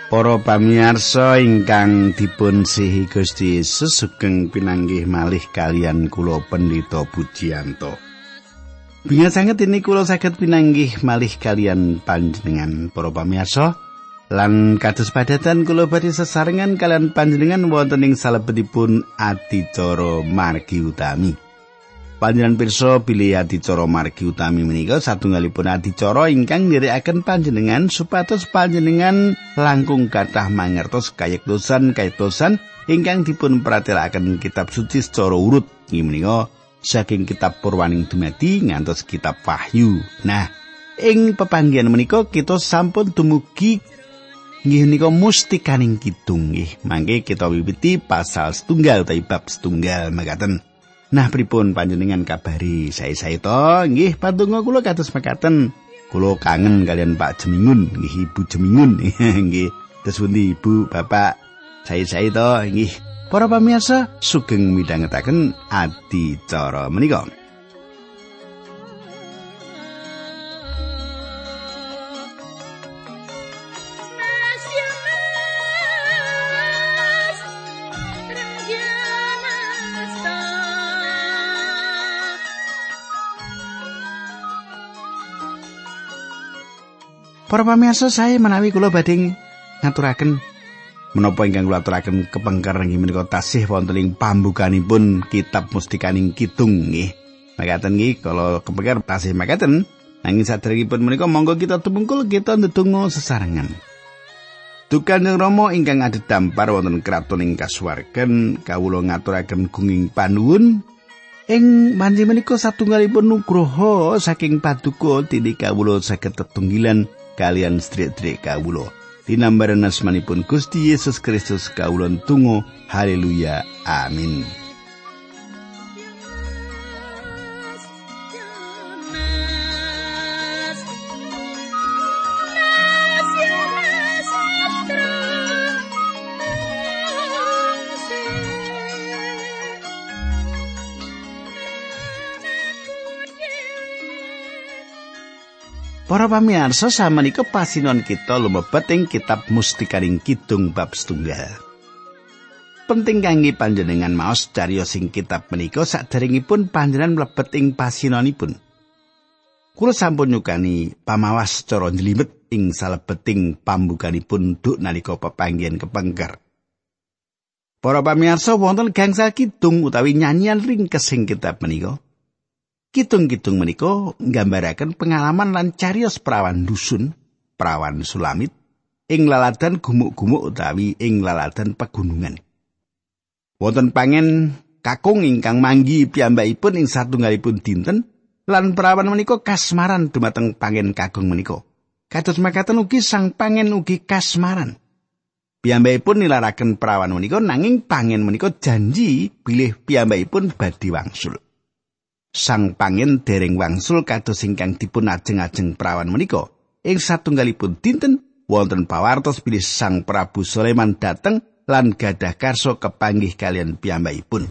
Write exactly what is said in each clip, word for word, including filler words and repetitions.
Para pamirsa ingkang dipun sihi Gusti Yesus sugeng pinanggih malih kalian kula Pendeta Pujiyanto. Bingit sanget ini kula saged pinanggih malih kalian panjenengan para pamirsa lan kados padatan kula badhe sesarengan kalian panjenengan wonten ing salebetipun adicara margi utami. Panjenengan pirsa bilih adicara margi utami menika satunggalipun adicara ingkang nirikaken panjenengan supados panjenengan langkung kathah mangertos kayektosan kayektosan ingkang dipun pratelaken kitab suci secara urut inggih menika saking kitab Purwaning Dumadi ngantos kitab Wahyu. Nah, ing pepanggihan menika kita sampun dumugi inggih menika mustikaning kidung nggih. Mangke kita wiwiti pasal setunggal utawi bab setunggal mekaten. Nah, pripun panjenengan kabari sae-sae to? Nggih, patungo kula kados mekaten. Kula kangen kalian Pak Jemingun, nggih Ibu Jemingun. Nggih, terus pundi Ibu, Bapak sae-sae to? Nggih. Para pamirsa sugeng midhangetaken adicara menika. Para pamirsa saya menawi kula badhe ngaturaken menapa ingkang kula aturaken kepengker inggih menika tasih wonten ing pambukanipun kitab Mustikaning Kidung nggih. Mekaten nggih kala kepengker tasih mekaten nanging saderengipun menika monggo kita tumungkul kita ndedonga sesarengan. Duh Kanjeng Rama ingkang adhedhampar wonten kraton ing kasuwarken kawula ngaturaken gunging panuwun ing manjing menika satunggalipun nugraha saking paduka dene kawula saged tetunggilan kalian sedherek-sedherek kawula. Dinambaran asmanipun Gusti Yesus Kristus kawula tunggu. Haleluya. Amin. Para pamirsa samenika pasinon kita lumebet ing kitab Mustikaning Kidung bab setunggal. Penting kangge panjenengan maos cariyos ing kitab menika saderengipun panjenengan mlebet ing pasinonipun. Kula sampun nyukani pamawas cara njlimet ing salebeting pambukanipun duk nalika pepanggihan kepengker. Para pamirsa wonten gangsal kidung utawi nyanyian ringkes ing kitab menika. Kidung-kidung menika nggambaraken pengalaman lan cariyos prawan dusun, prawan sulamit ing laladan gumuk-gumuk utawi ing laladan pegunungan. Wonten pangen kakung ingkang manggi piyambakipun ing satunggalipun dinten lan prawan menika kasmaran dumateng pangen kakung menika. Kados makaten ugi sang pangen ugi kasmaran. Piyambakipun nilaraken prawan menika nanging pangen menika janji bilih piyambakipun badhe wangsul. Sang pangen dereng wangsul kados ingkang dipun ajeng-ajeng prawan menika. Ing satunggalipun dinten wonten pawartos bilih Sang Prabu Sulaiman dateng lan gadah karsa kepanggih kalian piyambakipun.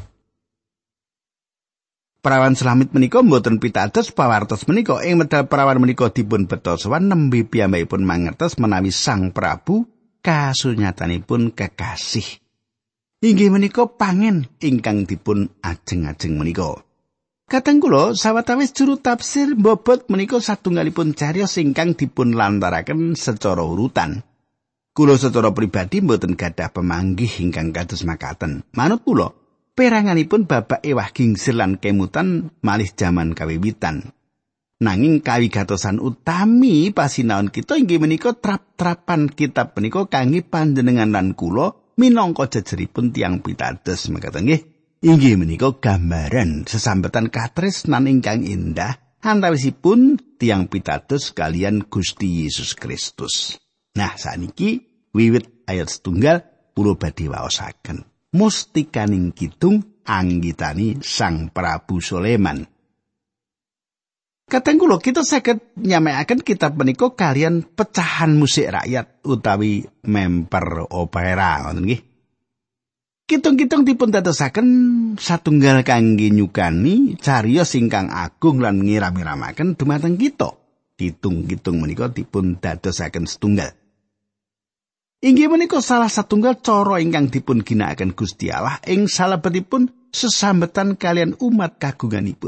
Prawan Sulamit menika mboten pitados pawartos menika ing medal prawan menika dipun beto sowan nembe piyambakipun mangertos menawi Sang Prabu kasunyatanipun kekasih. Inggih menika pangen ingkang dipun ajeng-ajeng menika. Kateng kula sawetawis juru tafsir mbobot menika satunggalipun cariyos ingkang dipun lantaraken secara urutan. Kula secara pribadi mboten gadah pemanggih ingkang kados makaten. Manut kula, peranganipun babak ewah gingsir lan kemutan malih jaman kawiwitan. Nanging kawigatosan utami pasinaon kita inggih menika trap-trapan kitab menika kangge panjenengan lan kula minangka jejeripun tiyang pitados mekaten nggih. Inggih menika gambaran sesambetan katresnan ingkang indah antawisipun tiyang pitados kalian Gusti Yesus Kristus. Nah, saniki wiwit ayat setunggal kula badhe waosaken. Mustikaning Kidung anggitani Sang Prabu Sulaiman. Kateng kula kita saged nyamekaken kitab menika kalian pecahan musik rakyat utawi memper opera ngoten nggih. Kitung-kitung dipun dadosaken satunggal kangge nyukani cariyos ingkang agung lan ngiram-iramaken dumateng kita. Kitung-kitung menika dipun dadosaken setunggal. Inggih menika salah satunggal cara ingkang dipun ginakaken Gusti Allah ing salebetipun sesambetan kalian umat kagunganipun.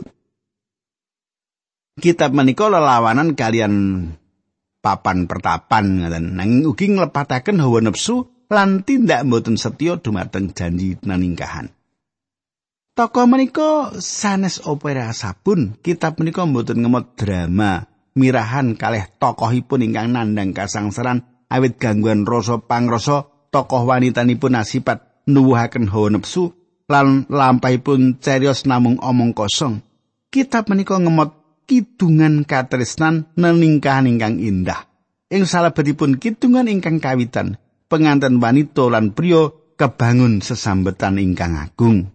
Kitab menika lelawanan kalian papan pertapan ngaten, nanging ugi nglepataken hawa nepsu lan tindak boten setya dumateng janji naningkahan. Tokoh menika sanes opera sabun, kitab menika boten ngemot drama mirahan kalih tokohipun ingkang nandhang kasangsaran awit gangguan rasa pangrasa. Tokoh wanitanipun asipat nuwuhaken hawa nepsu lan lampahipun cerios namung omong kosong. Kitab menika ngemot kidungan katresnan neningkahan ingkang indah. Ing salebetipun kidungan ingkang kawitan, penganten wanita lan priya kebangun sesambetan ingkang agung.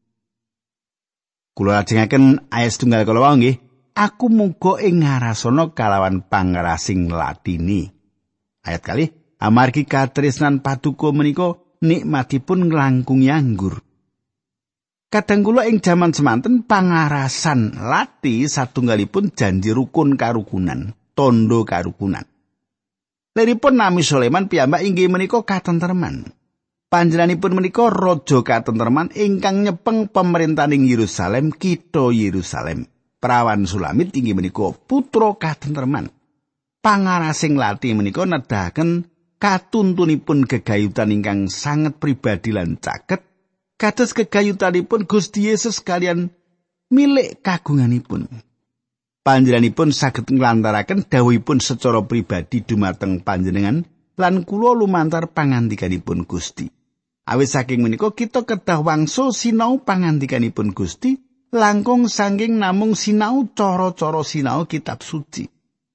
Kula lajengaken ayat setunggal kala wau nggih, aku muga ing ngarasana kalawan pangrasing latini. Ayat kali, amargi katresnan paduka menika nikmatipun nglangkungi anggur. Kadang kula ing jaman semanten pangarasan lati satunggalipun janji rukun karukunan, tondo karukunan. Liripun Nami Sulaiman piyambak inggih menika katentreman. Panjenenganipun menika raja katentreman ingkang nyepeng pemerintahaning Yerusalem, kitha Yerusalem. Prawan Sulamit inggih menika putra katentreman. Pangarasing lati menika nedahaken katuntunipun gegayutan ingkang sanget pribadi lan caket. Kados gegayutanipun Gusti Yesus kalian milik kagunganipun. Panjenenganipun saged nglantaraken dawuhipun secara pribadi dumateng panjenengan lan kula lumantar pangandikanipun Gusti. Awit saking menika kita kedah wangsul sinau pangandikanipun Gusti langkung saking namung sinau cara-cara sinau kitab suci.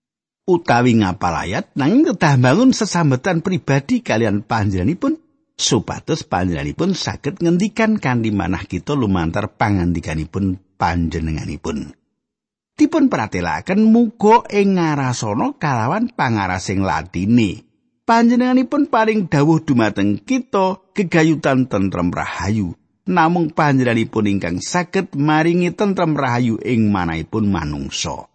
Utawi ngapal ayat nanging kedah bangun sesambetan pribadi kalian panjenenganipun supados panjenenganipun saged ngendikan kanthi manah kita lumantar pangandikanipun panjenenganipun. Dipun pratelaken muga ing ngarasana kalawan pangarasing latine. Panjenenganipun paring dawuh dumateng kita gegayutan tentrem rahayu. Namung panjenenganipun ingkang saged maringi tentrem rahayu ing manahipun manungsa.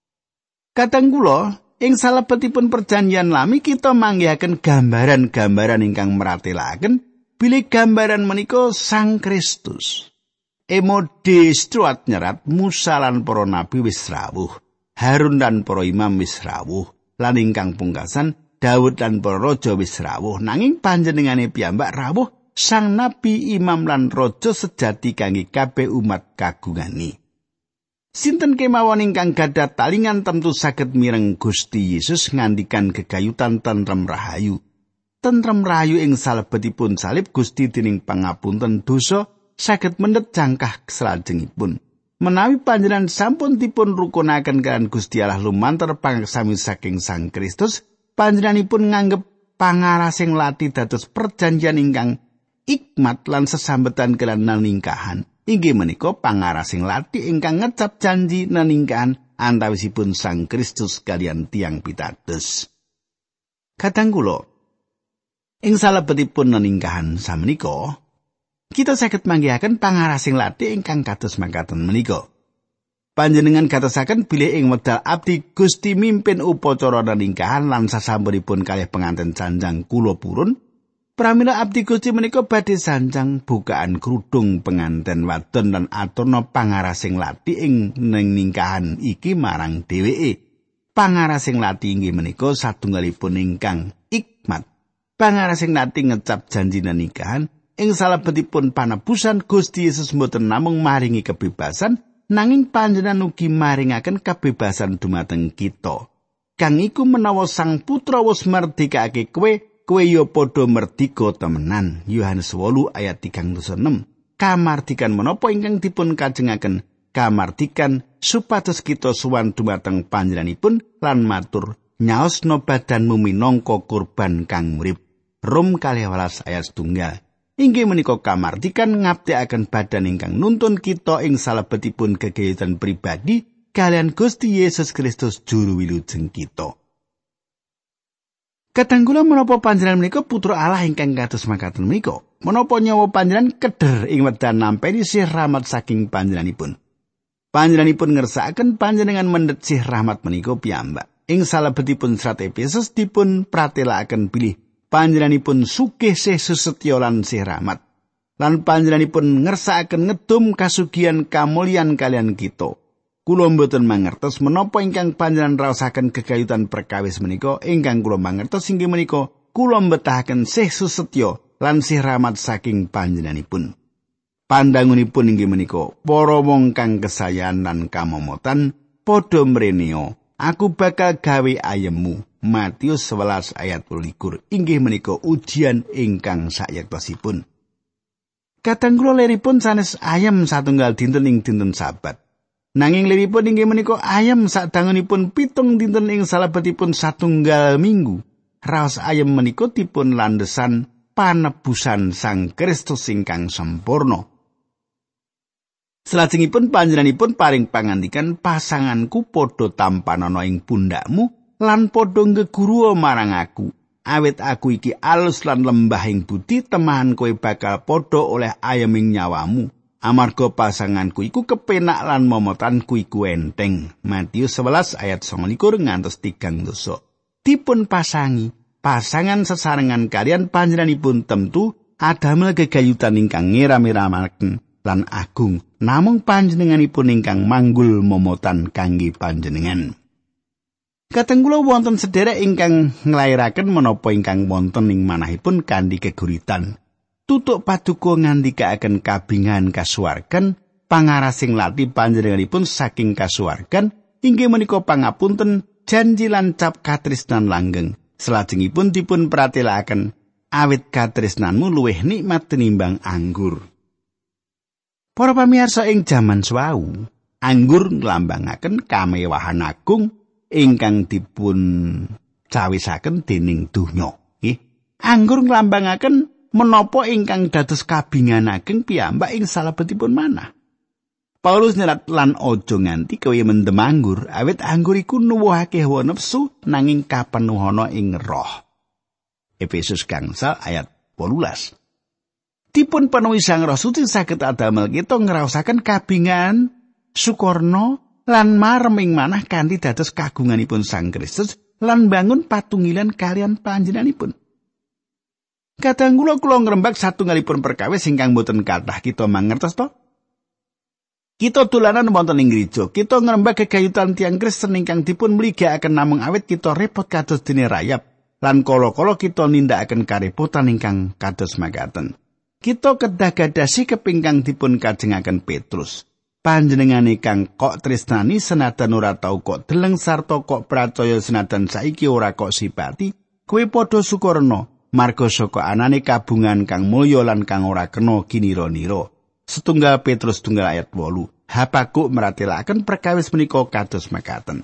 Kadang kula ing salebetipun perjanjian lami kita manggihaken gambaran-gambaran ingkang meratelaken bilih gambaran menika Sang Kristus. Emode Stuart nyerat Musa lan para nabi wis rawuh, Harun lan para imam wis rawuh, lan ingkang pungkasan Daud lan para raja wis rawuh, nanging panjenengane piyambak rawuh sang nabi, imam lan raja sejati kangge kabeh umat kagungani. Sinten kemawon ingkang gadhah talingan tentu saged mireng Gusti Yesus ngandikan gegayutan tentrem rahayu. Tentrem rahayu ing salebetipun salib Gusti dening pangapunten dosa saged mendhet jangkah salajengipun. Menawi panjenengan sampun dipun rukunaken kaliyan Gusti Allah lumantar pangaksami saking Sang Kristus, panjenenganipun nganggep pangarasing lati dados perjanjian ingkang ikmat lan sesambetan kaliyan naningkahan. Inggih menika pangarasing lati ingkang ngecap janji naningkahan antawisipun Sang Kristus kaliyan tiyang pitados. Kadang kula ing salebetipun naningkahan samenika kita saged manggihaken pangarasing lati ingkang kados mangkaten menika. Panjenengan gatosaken bilih ing wekdal abdi Gusti mimpin upacara naningkahan lan sasampunipun kalih penganten sanjang kula purun, pramila abdi Gusti menika badhe sanjang bukaan krudung penganten wadon lan aturna pangarasing lati ing ningkahan iki marang dheweke. Pangarasing lati inggih menika satunggalipun ingkang ikmat. Pangarasing lati ngecap janji nikahan ing salebetipun panebusan Gusti Yesus mboten namung maringi kebebasan, nanging panjenengan ugi maringaken kebebasan dumateng kita. Kang iku menawa Sang Putra wis merdikake kowe, kowe ya padha merdika temenan. Yohanes wolu ayat tigang dasa enem. Kamardikan menapa ingkang dipun kajengaken? Kamardikan supados kita suwan dumateng panjenenganipun lan matur, nyaosna badanmu minangka kurban kang urip. Rom kalih welas ayat setunggal. Inggih menika kamardikan ngabdekaken badan ingkang nuntun kita ing salebetipun gegayutan pribadi kaliyan Gusti Yesus Kristus juru wilujeng kita. Kadang kula menapa panjenengan menika putra Allah ingkang kados makaten menika? Menapa nyawa panjenengan keder ing wedal nampi sih rahmat saking panjenenganipun? Panjenenganipun ngersakaken panjenengan mendhet sih rahmat menika piyambak. Ing salebetipun serat Efesus dipun pratelakaken bilih panjenenganipun sugih sih susetya lan sih rahmat. Lan panjenenganipun ngersakaken ngedum kasugihan kamulyan kalian kita. Kula mboten mangertos menapa ingkang panjenengan raosaken gegayutan perkawis menika. Ingkang kula mangertos inggih menika kula mbetahaken sih susetya lan sih rahmat saking panjenenganipun. Pandangunipun inggih menika, para wong kang kesayan lan kamomotan padha mreneo, aku bakal gawe ayemmu. Matius sewelas ayat likur. Inggih menika ujian ingkang sayektosipun. Kadang kula liripun sanes ayem satunggal dinten ing dinten Sabat. Nanging liripun inggih menika ayem sadangunipun pitung dinten ing salebetipun satunggal minggu. Raos ayem menika dipun landhesan panebusan Sang Kristus ingkang sampurna. Salajengipun panjenenganipun paring pangandikan, pasanganku padha tampanana ing pundakmu lan padha geguru marang aku. Awit aku iki alus lan lembah ing budi, temahan kowe bakal padha oleh ayeming nyawamu. Amarga pasanganku iku kepenak lan momotanku iku enteng. Matius sewelas ayat songolikur ngantos tigang dosa. Dipun pasangi, pasangan sesarengan kalian panjenenganipun temtu adamel gegayutan ingkang ngira-miramaken lan agung. Namung panjenenganipun ingkang manggul momotan kangge panjenengan. Kateng kula wonten sedherek ingkang nglairaken menapa ingkang wonten ing manahipun kanthi geguritan. Tutuk paduka ngandikaaken kabingahan kasuwargan, pangarasing lati panjenenganipun saking kasuwargan, inggih menika pangapunten, janji lan cap katresnan langgeng. Salajengipun dipun pratelakaken, awit katresnanmu luwih nikmat tinimbang anggur. Para pamirsa, ing jaman suwau, anggur nglambangaken kamewahan agung ingkang dipun cawisaken dening donya. Nggih, anggur nglambangaken menapa ingkang dados kabingahan ageng piyambak ing salebetipun manah. Paulus nyerat lan aja nganti kowe mendem anggur, awit anggur iku nuwuhake hawa nepsu nanging kapenuhana ing roh. Efesus gangsal ayat wolulas. Dipun penuhi Sang Roh Suci saged adamel kita ngraosaken kabingahan, sukurna lan marem ing manah kanthi dados kagunganipun Sang Kristus lan bangun patunggilan kalian panjenenganipun. Kadang kula kula ngrembak satunggalipun perkawis ingkang boten kathah kita mangertos to. Kita dolanan wonten ing gereja, kita ngrembak gegayutan tiyang Kristen ingkang dipun mligakaken namung awit kita repot kados dene rayap lan kala-kala kita nindakaken karepotan ingkang kados makaten. Kita kedah gadasi kepingkang dipun kajengaken Petrus. Panjenengane kang kok tresnani senajan ora tau kok deleng sarta kok pracaya senajan saiki ora kok sipati, kowe padha sukurna marga saka anane kabungan kang mulya lan kang ora kena kinira-nira. Setunggal Petrus tunggal ayat wolu. Habakuk meratelaken perkawis menika kados mekaten.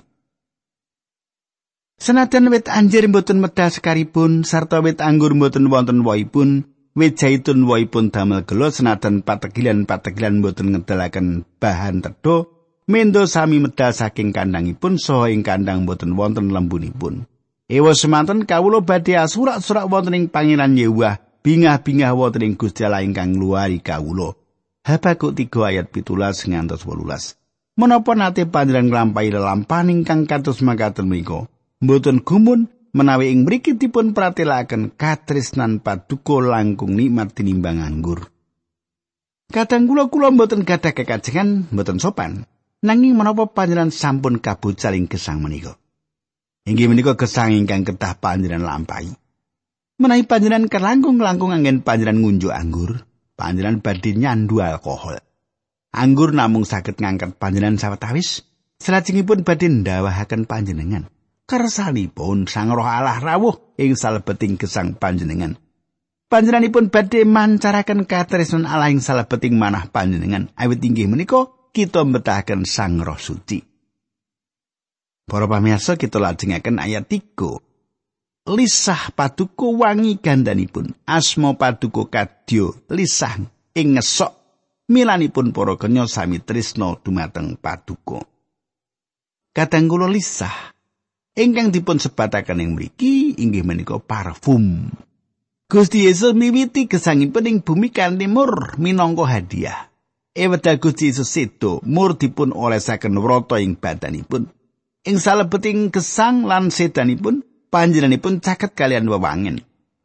Senajan wit anjir mboten medal sekaripun sarta wit anggur mboten wonten wohipun, wit zaitun wohipun damel gelo, senajan pategilan-pategilan mboten ngedalaken bahan tedha, mendo sami medal saking kandhangipun saha ing kandhang mboten wonten lembunipun. Ewa semanten kawula badhe surak-surak wonten ing Pangeran Yehuwah, bingah-bingah wonten ing Gusti Allah ingkang ngluwari kawula. Habakuk tiga ayat pitulas ngantos wolulas. Menapa nate panjenengan nglampahi lelampahan ingkang kados makaten menika, mboten gumun menawi ing mriki dipun pratelakaken katresnan paduka langkung nikmat tinimbang anggur. Kadang kula kula mboten gadah kekajengan, mboten sopan, nanging menapa panjenengan sampun kabucal ing gesang menika. Inggih menika gesang ingkang kedah panjenengan lampahi. Menawi panjenengan kelangkung-langkung anggen panjenengan ngunjuk anggur, panjenengan badhe nyandu alkohol. Anggur namung saged ngangkat panjenengan sawetawis, salajengipun badhe ndawahaken panjenengan. Kersanipun Sang Roh Allah rawuh ing salebeting gesang panjenengan. Panjenenganipun badhe mancaraken katresnan Allah ing salebeting manah panjenengan. Awit inggih menika kita mbetahaken Sang Roh Suci. Para pamirsa, kita lajengaken ayat tiga. Lisah paduka wangi gandanipun, asma paduka kadya lisah ing ngesok, milanipun para kenya sami tresna dumateng paduka. Kadang kula lisah ingkang dipun sebataken ing mriki inggih menika parfum. Gusti Yesus miwiti gesangipun ing bumi kanthi mur minangka hadiah. Ewedal Gusti Yesus sedo, mur dipun olesaken wrata ing badanipun. Ing salebeting gesang lan sedanipun panjenenganipun caket kalian wewangen.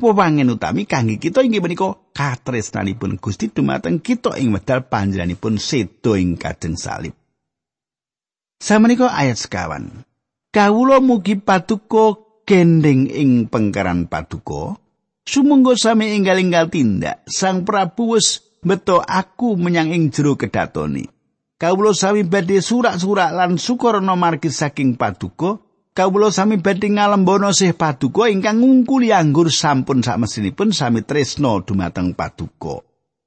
Wewangen utami kangge kita inggih menika katresnanipun Gusti dumateng kita ing wedal panjenenganipun sedo ing kajeng salib. Samenika ayat sekawan. Kawula mugi paduka gendeng ing pengkeran paduka, sumangga sami enggal-enggal tindak. Sang Prabu wis beto aku menyang ing jero kedatone. Kawula sami badhe surak-surak lan sukarana margi saking paduka. Kawula sami badhe ngalembono sih paduka ingkang ngungkuli anggur sampun sakmesinipun sami tresna dumateng paduka.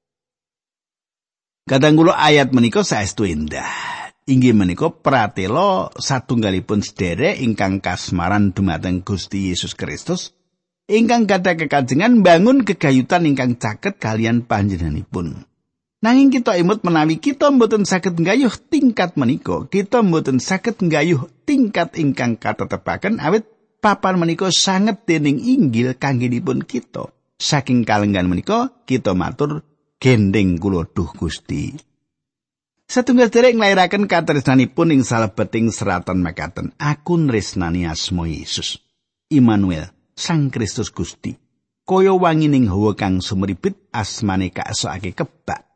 Kadang kula ayat menika saestu endah. Inggih menika pratela satunggalipun sederek ingkang kasmaran dumateng Gusti Yesus Kristus ingkang gadhah kekajengan bangun gegayutan ingkang caket kalian panjenenganipun. Nanging kita imut menawi kita mboten saged nggayuh tingkat menika, kita mboten saged nggayuh tingkat ingkang katetepaken awit papan menika sanget dening inggil kanggenipun kita. Saking kalenggan menika kita matur gendeng kula duh Gusti. Satunggal derek nglairaken katresnanipun ing salebeting seratan mekaten. Aku nresnani asma Yesus. Immanuel, Sang Kristus Gusti. Kaya wangining hawa kang sumribit asmane kaesokake kebak.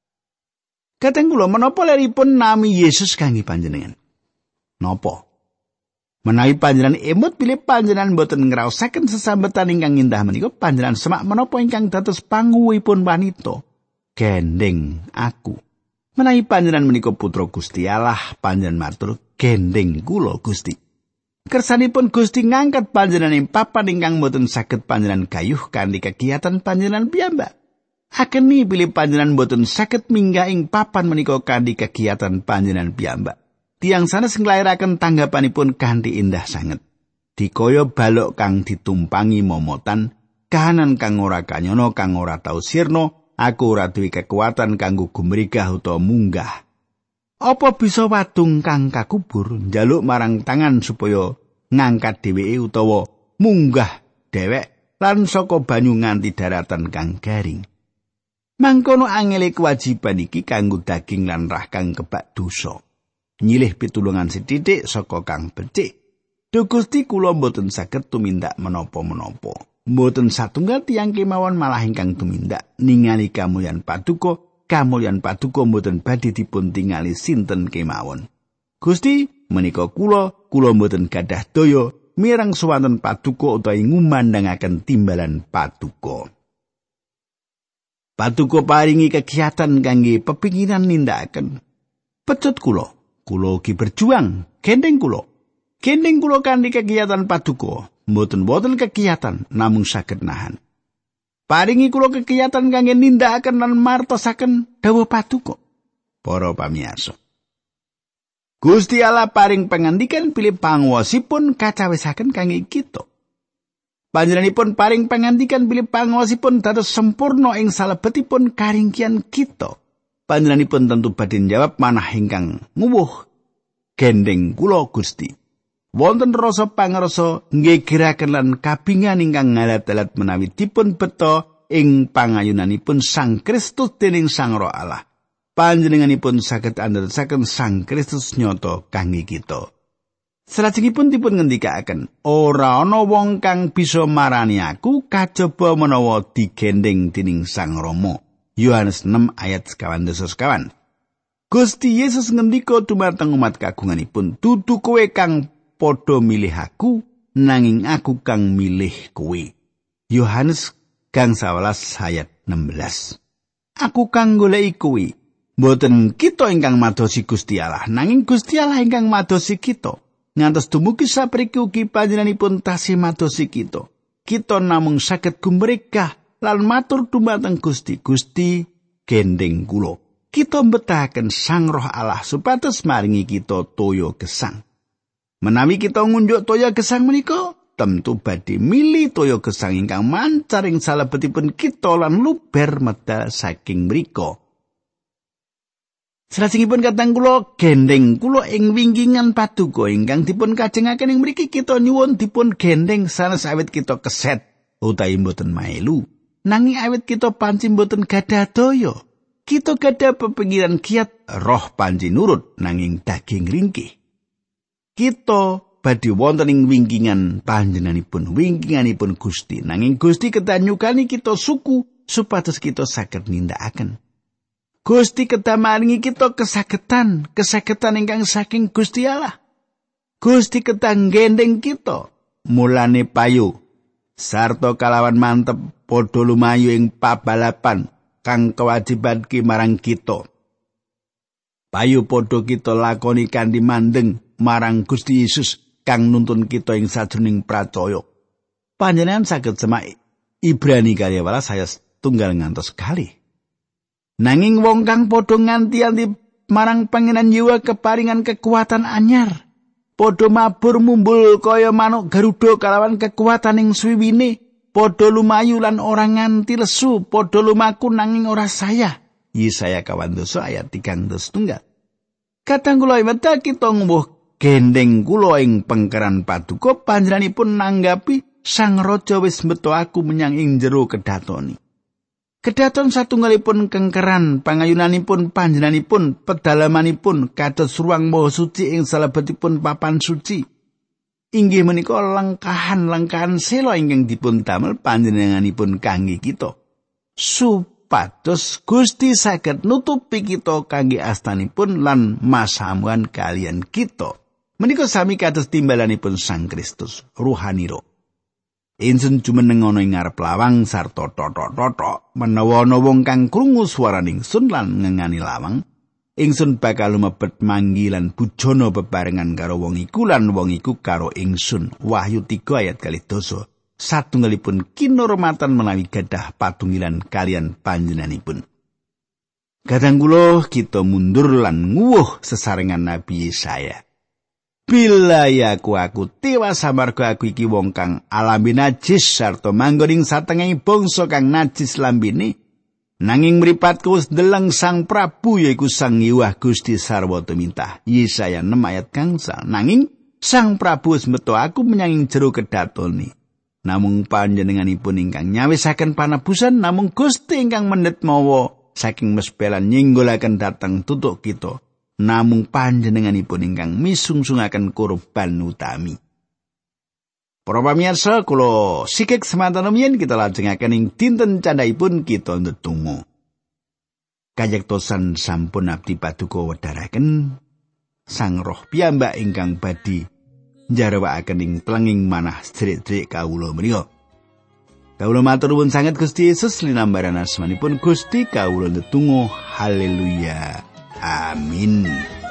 Kateng kula menapa leripun nami Yesus kangge panjenengan? Napa? Menawi panjenengan emut bilih panjenengan boten ngraosaken sesambetan ingkang indah menika, panjenengan semak menapa ingkang dados panguwipun wanita. Gendeng aku. Menawi panjenengan menika putra Gusti Allah, panjenengan matur gendeng kula Gusti. Kersanipun Gusti ngangkat panjenengan ing papan ingkang boten saged panjenengan gayuh kanthi kegiatan panjenengan piyambak. Akeni bilih panjenengan boten saged minggah ing papan menika kanthi kegiatan panjenengan piyambak. Tiyang sanes nglairaken tanggapanipun kanthi indah sanget. Dikaya balok kang ditumpangi momotan, kahanan kang ora kanyono kang ora tau sirna. Aku ora duwe kekuatan kanggo gumregah utawa munggah. Apa bisa wadung kang kakubur njaluk marang tangan supaya ngangkat dheweke utawa munggah dhewek lan saka banyu nganti daratan kang garing. Mangkono angele kewajiban iki kanggo daging lan rah kang kebak dosa. Nyilih pitulungan sithithik saka kang becik. Duh Gusti kula mboten saged tumindak menapa-menapa. Mboten satunggal tiyang kemawon malah ingkang tumindak ningali kamulyan paduka, kamulyan paduka mboten badhe dipun tingali sinten kemawon. Gusti, menika kula, kula mboten gadah daya mireng swanten paduka utawa ngumandangaken timbalan paduka. Paduka paringi kegiatan kangge pepinginan nindakaken. Pecut kula, kula ugi berjuang, gendeng kula. Gendeng kula kanthi kegiatan paduka. Mboten wonten kegiatan namung saged nahan. Paringi kula kegiatan kangge nindakaken lan martosaken dawuh paduka. Para pamirsa. Gusti Allah paring pangandikan pilih panguwasipun kacawisaken kangge kita. Panjenenganipun paring pangandikan pilih panguwasipun dados sempurna ing salebetipun karingkian kita. Panjenenganipun tentu badhe njawab manah ingkang nguwuh gendeng kula Gusti. Wonten rasa pangrasa nggegeraken lan kabingan ingkang ngalat-alat menawi dipun beto ing pangayunanipun Sang Kristus dening Sang Roh Allah. Panjenenganipun saged andharaken Sang Kristus nyata kangge kita. Salajengipun dipun ngendikaken, ora ana wong kang bisa marani aku kajaba menawa digendeng dening Sang Rama. Yohanes enam ayat sekawan dasa sekawan. Gusti Yesus ngendika dumateng umat kagunganipun, dudu kowe kang padha milih aku, nanging aku kang milih kowe. Yohanes gang sewelas ayat enam belas. Aku kang goleki kowe. Mboten kita ingkang madosi Gusti Allah, nanging Gusti Allah ingkang madosi kita. Ngantos dumugi sapriki ugi panjenenganipun tasih madosi kita. Kita namung saged gumregah lan matur dumateng Gusti. Gusti gendeng kula. Kita mbetahaken Sang Roh Allah supados maringi kita toya gesang. Menawi kita ngunjuk toya gesang menika, tentu badhe milih toya gesang ingkang mancar ing salebetipun kita lan luber medal saking mriku. Salajengipun katang kula gendeng kula ing wingkingan paduka ingkang dipun kajengaken ing mriki kita nyuwun dipun gendeng sanes awit kita keset utawi mboten maelu. Nanging awit kita panci mboten gadah daya. Kita gadah pepingiran kiat roh panci nurut nanging daging ringkih. Kita badhe wonten ing wingkingan panjenenganipun, wingkinganipun Gusti. Nanging Gusti kedah nyukani kita suku supados kita saged nindakaken. Gusti kedah maringi kita kesagetan, kesagetan ingkang saking Gusti Allah. Gusti kedah nggandeng kita, mulane payu sarta kalawan mantep padha lumayu ing pabalapan kang kewajiban ki marang kita. Payu padha kita lakoni kanthi mandeng marang Gusti Yesus kang nuntun kita ing sajroning pracaya. Panjenengan saged semak Ibrani kalih welas saya tunggal ngantos kalih. Nanging wong kang padha nganti-anti marang pangenan Yewa keparingan kekuatan anyar. Padha mabur mumbul kaya manuk garuda kalawan kekuatan ing swiwine. Padha lumayu lan ora nganti lesu, padha lumaku nanging ora saya. Yesaya kawan dosa ayat tigang dos tunggal. Kadang kula iwata kita ngumbuh gendeng kula ing pengkeran paduka panjenenganipun nanggapi Sang Raja wis mbeto aku menyang ing jero kedatoni. Kedaton satunggalipun kengkeran pangayunanipun panjenenganipun pedalamanipun kados ruang maha suci ing salebetipun papan suci. Inggih menika lengkahan-lengkahan sela ingkang dipun damel panjenenganipun kangge kita. Supados Gusti saged nutupi kita kangge astanipun lan masamuan kalian kita. Menika sami kados timbalanipun Sang Kristus, ruhani roh. Ingsun jumeneng ana ing ngarep lawang sarta totok-totok menawa ana wong kang krungu swaraning ingsun lan ngengani lawang, ingsun bakal lumebet manggi lan bujana bebarengan karo wong iku lan wong iku karo ingsun. Wahyu tiga ayat kalih doso. Satunggalipun kinurmatan menawi gadah patunggilan kalian panjenenganipun. Kadang kula kita mundur lan nguwuh sesarengan Nabi Yesaya. Bila yaku aku tewas amarga aku iki wong kang alami najis sarta manggon ing satengahing bangsa kang najis lambene, nanging mripatku wis ndeleng Sang Prabu yaiku Sang Hyang Gusti Sarwa Tumintah. Yesaya enam ayat gangsal. Nanging Sang Prabu wis metu aku menyang jero kedatone. Namung panjenenganipun ingkang nyawisaken panebusan, namung Gusti ingkang mendhet mawa saking mespelan nyinggolaken dhateng tutuk kita. Namung panjenenganipun ingkang misungsungaken kurban utami. Para pamirsa, kula sikik semanten rumiyin kita lajengaken ing dinten candhaipun kita ndedonga. Kayektosan sampun abdi paduka wedharaken Sang Roh piyambak ingkang badhe njarawakaken ing plenging manah sedherek-sedherek kawula menika. Kawula matur nuwun sanget Gusti Yesus linambaran asmanipun Gusti kawula ndedonga. Haleluya. Amin.